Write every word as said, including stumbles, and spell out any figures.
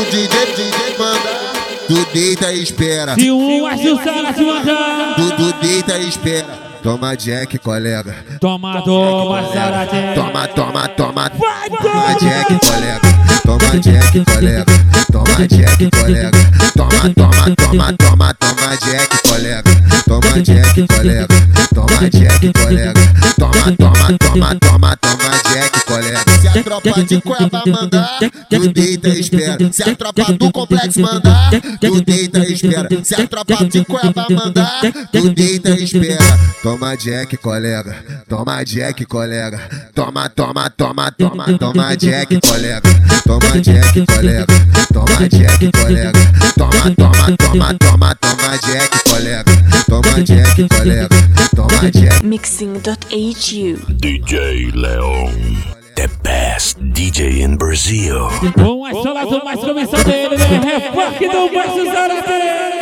D J, D J manda. Tu deita e espera. Se um assim o Sara se mandar. Tu, tu deita e espera. Toma Jack, colega. Toma, toma, Sara. Toma, toma, toma. Toma Jack, colega. Toma Jack, colega. Toma Jack, colega. Toma, toma, toma, toma, toma Jack, colega. Toma Jack, colega. Toma Jack, colega. Toma, toma, toma, toma, toma Jack, colega. Se a tropa de Cuiabá mandar, tu deita e espera. Se a tropa do Complexo mandar, tu deita e espera. Se a tropa de Cuiabá mandar, tu deita e espera. Toma Jack, colega. Toma Jack, colega. Toma, toma, toma, toma, toma Jack, colega. Toma Jack, colega. Toma Jack, colega. Toma, toma, toma, toma, toma Jack, colega. Toma Jack, colega. Toma Jack. Mixing dot H U. D J Leon, the best D J in Brazil. Com a instalação mais começando dele, né? Refunk do Baixo Zaraté.